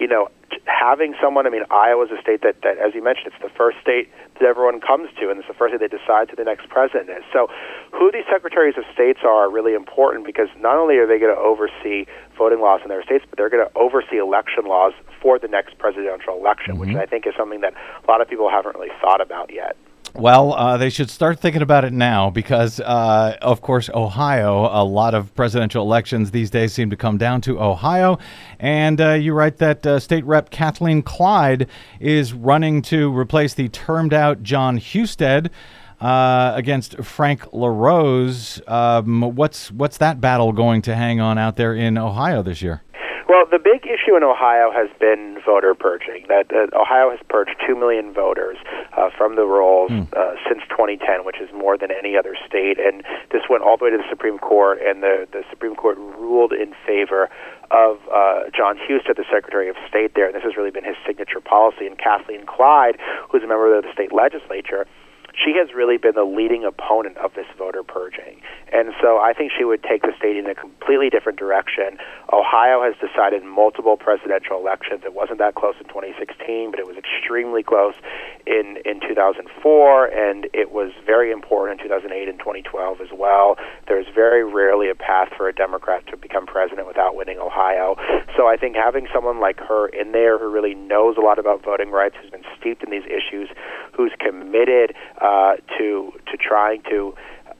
having someone, I mean, Iowa's a state that, as you mentioned, it's the first state that everyone comes to, and it's the first state they decide who the next president is. So who these secretaries of states are really important, because not only are they going to oversee voting laws in their states, but they're going to oversee election laws for the next presidential election, which I think is something that a lot of people haven't really thought about yet. Well, they should start thinking about it now because, of course, Ohio, a lot of presidential elections these days seem to come down to Ohio. And you write that State Rep Kathleen Clyde is running to replace the termed-out John Husted against Frank LaRose. What's that battle going to hang on out there in Ohio this year? Well, the big issue in Ohio has been voter purging. That Ohio has purged 2 million voters from the rolls since 2010, which is more than any other state. And this went all the way to the Supreme Court, and the Supreme Court ruled in favor of John Husted, the Secretary of State there. And this has really been his signature policy. And Kathleen Clyde, who's a member of the state legislature, she has really been the leading opponent of this voter purging. And so I think she would take the state in a completely different direction. Ohio has decided multiple presidential elections. It wasn't that close in 2016, but it was extremely close in 2004, and it was very important in 2008 and 2012 as well. There's very rarely a path for a Democrat to become president without winning Ohio. So I think having someone like her in there who really knows a lot about voting rights, who's been steeped in these issues, who's committed to trying to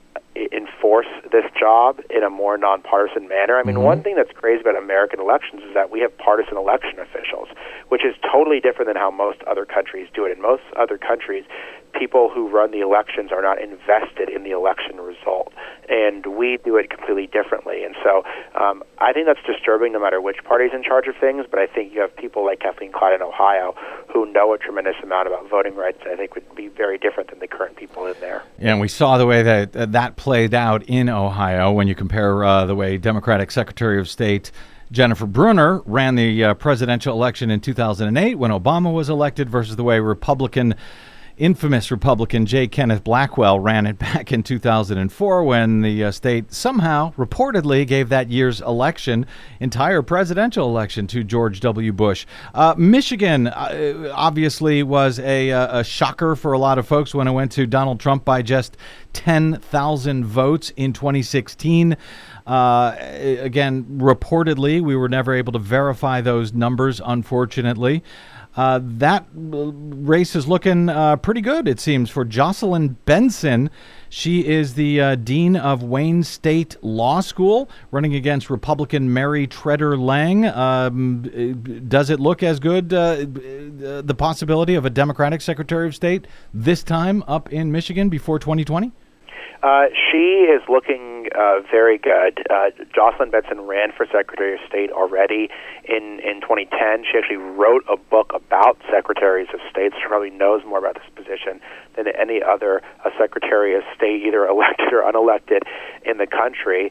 enforce this job in a more nonpartisan manner. I mean, one thing that's crazy about American elections is that we have partisan election officials, which is totally different than how most other countries do it. In most other countries, people who run the elections are not invested in the election result, and we do it completely differently. And so I think that's disturbing no matter which party's in charge of things, but I think you have people like Kathleen Clyde in Ohio who know a tremendous amount about voting rights, and I think would be very different than the current people in there. Yeah, and we saw the way that played out in Ohio when you compare the way Democratic Secretary of State Jennifer Brunner ran the presidential election in 2008 when Obama was elected versus the way Republican infamous Republican J. Kenneth Blackwell ran it back in 2004 when the state somehow reportedly gave that year's entire presidential election, to George W. Bush. Michigan obviously was a shocker for a lot of folks when it went to Donald Trump by just 10,000 votes in 2016. Again, reportedly, we were never able to verify those numbers, unfortunately. That race is looking pretty good, it seems, for Jocelyn Benson. She is the dean of Wayne State Law School, running against Republican Mary Treader Lang. Does it look as good, the possibility of a Democratic Secretary of State this time up in Michigan before 2020? She is looking very good. Jocelyn Benson ran for Secretary of State already in 2010. She actually wrote a book about secretaries of state. She probably knows more about this position than any other Secretary of State, either elected or unelected, in the country.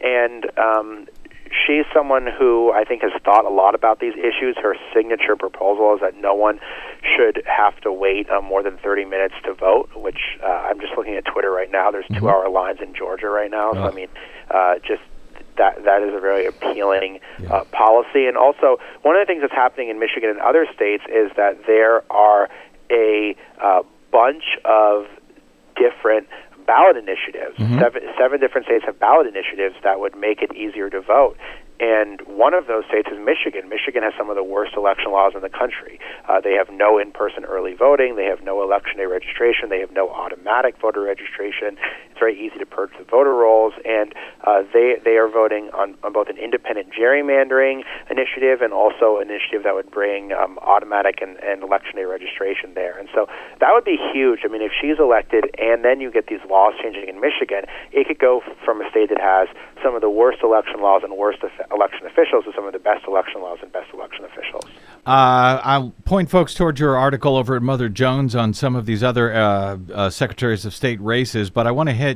She's someone who I think has thought a lot about these issues. Her signature proposal is that no one should have to wait more than 30 minutes to vote, which I'm just looking at Twitter right now. There's 2-hour lines in Georgia right now. So, I mean, just that is a very appealing policy. And also, one of the things that's happening in Michigan and other states is that there are a bunch of different ballot initiatives. Seven different states have ballot initiatives that would make it easier to vote. And one of those states is Michigan. Michigan has some of the worst election laws in the country. They have no in-person early voting. They have no election day registration. They have no automatic voter registration. It's very easy to purge the voter rolls. And they are voting on both an independent gerrymandering initiative and also an initiative that would bring automatic and election day registration there. And so that would be huge. I mean, if she's elected and then you get these laws changing in Michigan, it could go from a state that has some of the worst election laws and worst election officials to some of the best election laws and best election officials. I'll point folks toward your article over at Mother Jones on some of these other secretaries of state races, but I want to hit,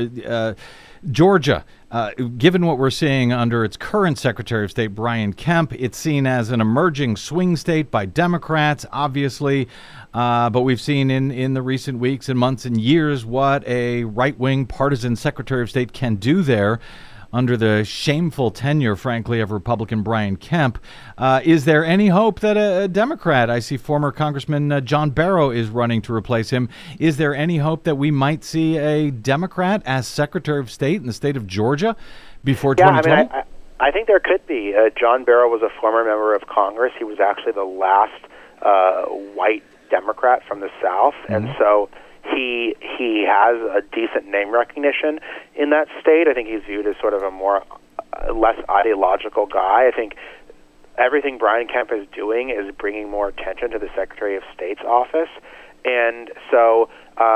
Georgia. Given what we're seeing under its current Secretary of State, Brian Kemp, it's seen as an emerging swing state by Democrats, obviously, but we've seen in the recent weeks and months and years what a right-wing partisan Secretary of State can do there under the shameful tenure, frankly, of Republican Brian Kemp. Is there any hope that a Democrat, I see former Congressman John Barrow is running to replace him, is there any hope that we might see a Democrat as Secretary of State in the state of Georgia before 2020? I mean, I think there could be. John Barrow was a former member of Congress. He was actually the last white Democrat from the South, and so he has a decent name recognition in that state. I think he's viewed as sort of a more less ideological guy. I think everything Brian Kemp is doing is bringing more attention to the Secretary of State's office, and so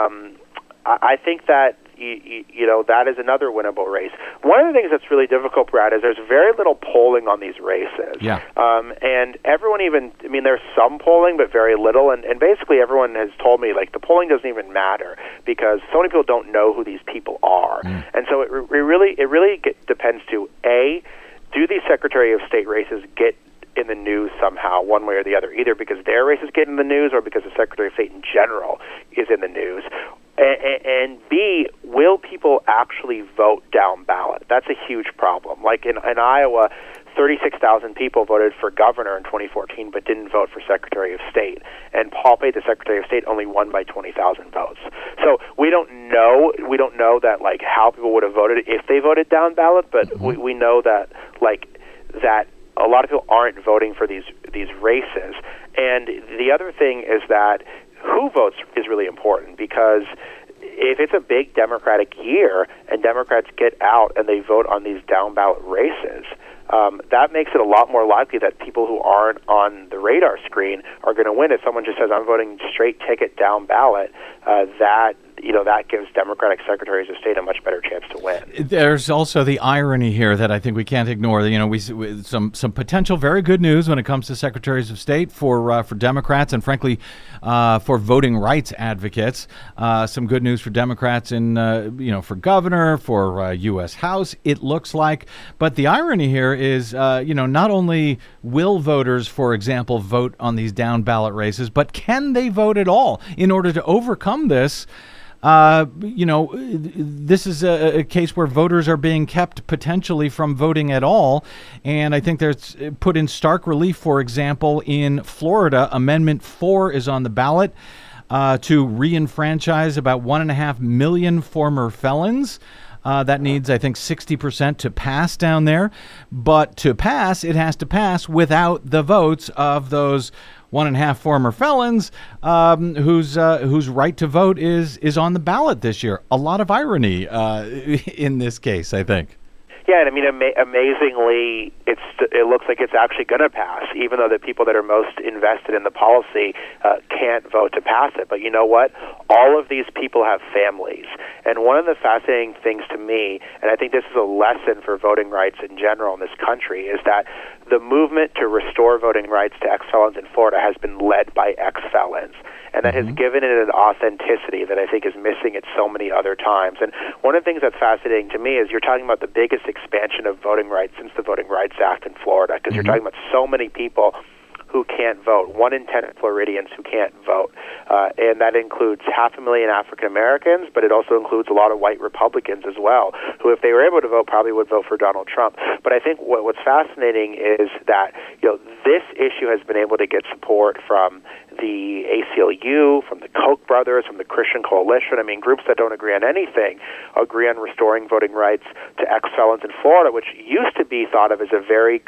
I think that that is another winnable race. One of the things that's really difficult, Brad, is there's very little polling on these races. Yeah. And everyone there's some polling, but very little. And basically everyone has told me, the polling doesn't even matter because so many people don't know who these people are. And so it really depends to, A, do these Secretary of State races get in the news somehow, one way or the other, either because their races get in the news or because the Secretary of State in general is in the news. And B, will people actually vote down ballot? That's a huge problem. Like in Iowa, 36,000 people voted for governor in 2014 but didn't vote for Secretary of State. And Paul Pate, the Secretary of State, only won by 20,000 votes. So we don't know that how people would have voted if they voted down ballot, but we know that that a lot of people aren't voting for these races. And the other thing is that who votes is really important because if it's a big Democratic year and Democrats get out and they vote on these down-ballot races, that makes it a lot more likely that people who aren't on the radar screen are going to win. If someone just says, I'm voting straight ticket down ballot, that that gives Democratic secretaries of state a much better chance to win. There's also the irony here that I think we can't ignore. We some potential very good news when it comes to secretaries of state for Democrats and frankly for voting rights advocates. Some good news for Democrats in for governor, for U.S. House. It looks like, but the irony here is not only will voters, for example, vote on these down ballot races, but can they vote at all in order to overcome this? This is a case where voters are being kept potentially from voting at all. And I think there's put in stark relief, for example, in Florida, Amendment 4 is on the ballot to re-enfranchise about 1.5 million former felons. That needs, I think, 60% to pass down there. But to pass, it has to pass without the votes of those 1.5 former felons whose right to vote is on the ballot this year. A lot of irony in this case, I think. Yeah, and I mean, amazingly, it looks like it's actually going to pass, even though the people that are most invested in the policy can't vote to pass it. But you know what? All of these people have families. And one of the fascinating things to me, and I think this is a lesson for voting rights in general in this country, is that the movement to restore voting rights to ex-felons in Florida has been led by ex-felons. And that has given it an authenticity that I think is missing at so many other times. And one of the things that's fascinating to me is you're talking about the biggest expansion of voting rights since the Voting Rights Act in Florida, because you're talking about so many people who can't vote, 1 in 10 Floridians who can't vote. And that includes 500,000 African Americans, but it also includes a lot of white Republicans as well, who, if they were able to vote, probably would vote for Donald Trump. But I think what's fascinating is that this issue has been able to get support from the ACLU, from the Koch brothers, from the Christian Coalition. I mean, groups that don't agree on anything agree on restoring voting rights to ex-felons in Florida, which used to be thought of as a very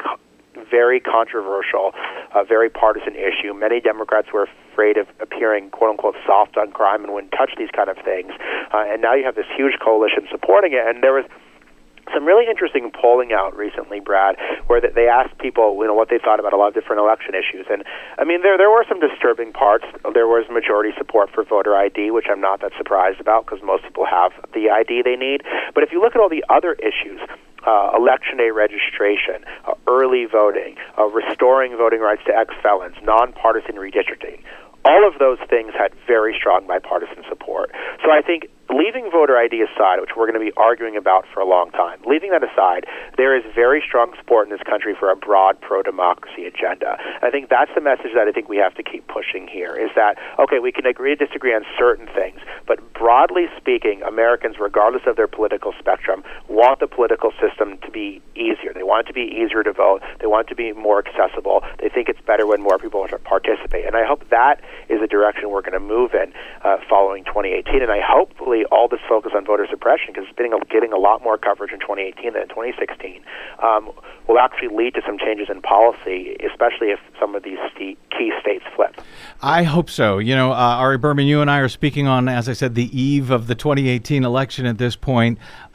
controversial, very partisan issue. Many Democrats were afraid of appearing, quote-unquote, soft on crime and wouldn't touch these kind of things. And now you have this huge coalition supporting it. And there was some really interesting polling out recently, Brad, where they asked people, what they thought about a lot of different election issues. And, I mean, there were some disturbing parts. There was majority support for voter ID, which I'm not that surprised about because most people have the ID they need. But if you look at all the other issues, election day registration, early voting, restoring voting rights to ex-felons, nonpartisan redistricting, all of those things had very strong bipartisan support. So I think leaving voter ID aside, which we're going to be arguing about for a long time, leaving that aside, there is very strong support in this country for a broad pro-democracy agenda. I think that's the message that I think we have to keep pushing here, is that, okay, we can agree to disagree on certain things, but broadly speaking, Americans, regardless of their political spectrum, want the political system to be easier. They want it to be easier to vote. They want it to be more accessible. They think it's better when more people participate. And I hope that is the direction we're going to move in following 2018. And I hopefully all this focus on voter suppression, because it's been getting a lot more coverage in 2018 than in 2016, will actually lead to some changes in policy, especially if some of these key states flip. I hope so. Ari Berman, you and I are speaking on, as I said, the eve of the 2018 election at this point.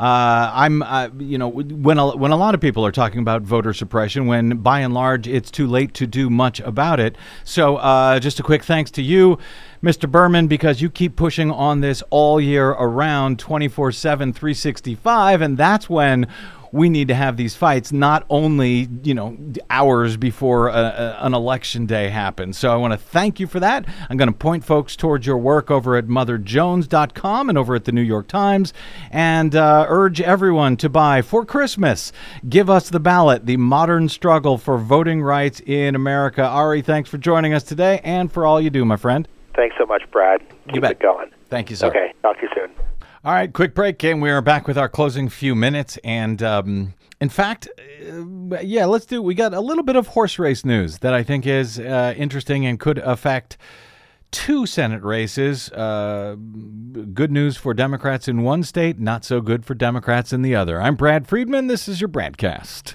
When a lot of people are talking about voter suppression, when by and large it's too late to do much about it. So just a quick thanks to you, Mr. Berman, because you keep pushing on this all year around, 24/7, 365, and that's when we need to have these fights, not only, hours before an election day happens. So I want to thank you for that. I'm going to point folks towards your work over at motherjones.com and over at the New York Times, and urge everyone to buy for Christmas, Give Us the Ballot, The Modern Struggle for Voting Rights in America. Ari, thanks for joining us today and for all you do, my friend. Thanks so much, Brad. Keep it going. Thank you, sir. Okay, talk to you soon. All right, quick break, and we are back with our closing few minutes. And in fact, we got a little bit of horse race news that I think is interesting and could affect 2 Senate races. Good news for Democrats in one state, not so good for Democrats in the other. I'm Brad Friedman. This is your Bradcast.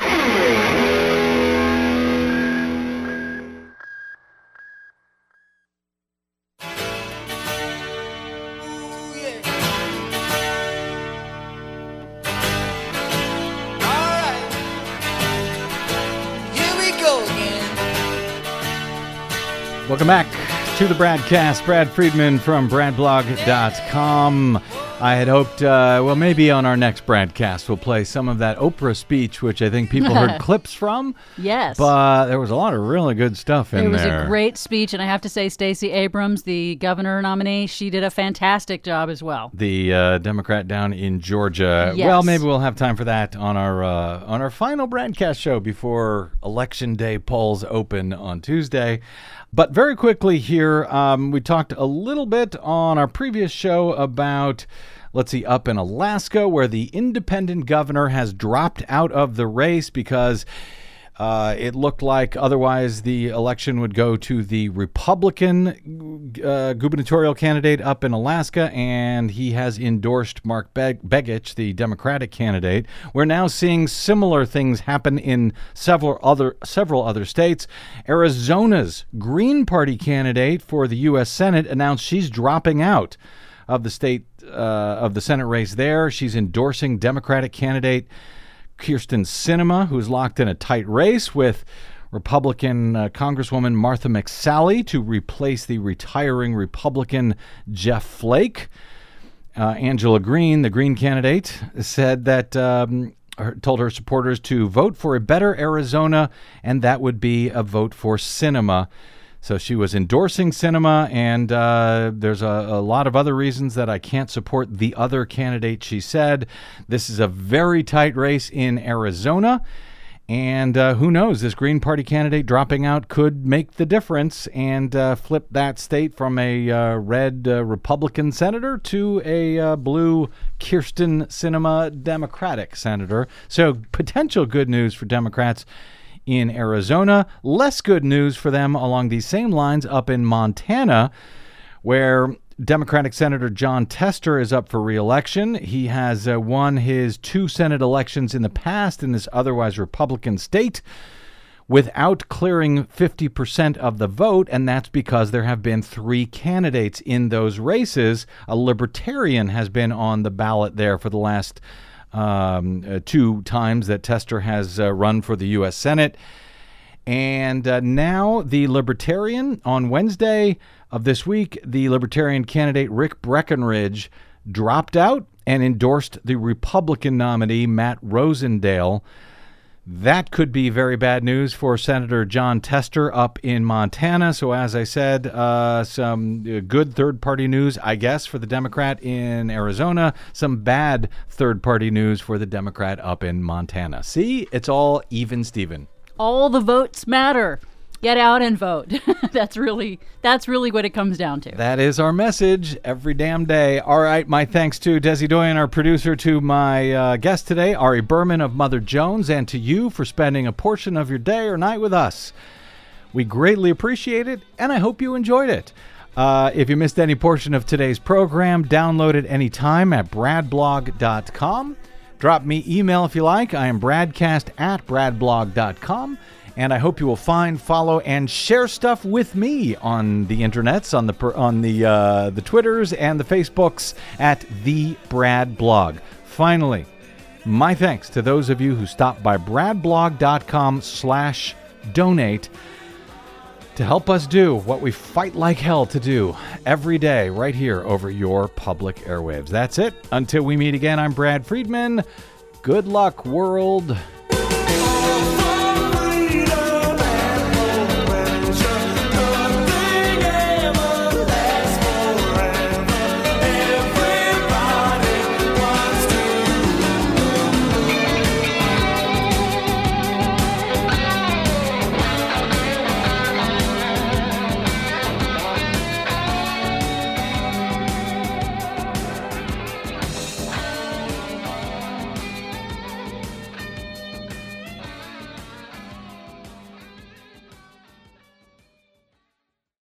Welcome back to the Bradcast. Brad Friedman from bradblog.com. I had hoped, maybe on our next Bradcast we'll play some of that Oprah speech, which I think people heard clips from. Yes. But there was a lot of really good stuff in there. It was a great speech, and I have to say Stacey Abrams, the governor nominee, she did a fantastic job as well. The Democrat down in Georgia. Yes. Well, maybe we'll have time for that on our final Bradcast show before Election Day polls open on Tuesday. But very quickly here, we talked a little bit on our previous show about, up in Alaska, where the independent governor has dropped out of the race because it looked like otherwise the election would go to the Republican gubernatorial candidate up in Alaska, and he has endorsed Mark Begich, the Democratic candidate. We're now seeing similar things happen in several other states. Arizona's Green Party candidate for the U.S. Senate announced she's dropping out of the Senate race there. She's endorsing Democratic candidate Kyrsten Sinema, who's locked in a tight race with Republican Congresswoman Martha McSally to replace the retiring Republican Jeff Flake. Angela Green, the Green candidate, said that told her supporters to vote for a better Arizona, and that would be a vote for Sinema. So she was endorsing Sinema, and there's a lot of other reasons that I can't support the other candidate, she said. This is a very tight race in Arizona, and who knows, this Green Party candidate dropping out could make the difference and flip that state from a red Republican senator to a blue Kyrsten Sinema Democratic senator. So potential good news for Democrats in Arizona. Less good news for them along these same lines up in Montana, where Democratic Senator Jon Tester is up for re-election. He has won his 2 Senate elections in the past in this otherwise Republican state without clearing 50% of the vote, and that's because there have been 3 candidates in those races. A Libertarian has been on the ballot there for the last 2 times that Tester has run for the U.S. Senate. And now the Libertarian, on Wednesday of this week, the Libertarian candidate Rick Breckenridge dropped out and endorsed the Republican nominee Matt Rosendale. That could be very bad news for Senator Jon Tester up in Montana. So as I said, some good third-party news, I guess, for the Democrat in Arizona. Some bad third-party news for the Democrat up in Montana. See, it's all even, Steven. All the votes matter. Get out and vote. That's really what it comes down to. That is our message every damn day. All right, my thanks to Desi Doyen, our producer, to my guest today, Ari Berman of Mother Jones, and to you for spending a portion of your day or night with us. We greatly appreciate it, and I hope you enjoyed it. If you missed any portion of today's program, download it anytime at bradblog.com. Drop me email if you like. I am bradcast@bradblog.com. And I hope you will find, follow, and share stuff with me on the internets, on the Twitters and the Facebooks at The Brad Blog. Finally, my thanks to those of you who stopped by bradblog.com/donate to help us do what we fight like hell to do every day right here over your public airwaves. That's it. Until we meet again, I'm Brad Friedman. Good luck, world.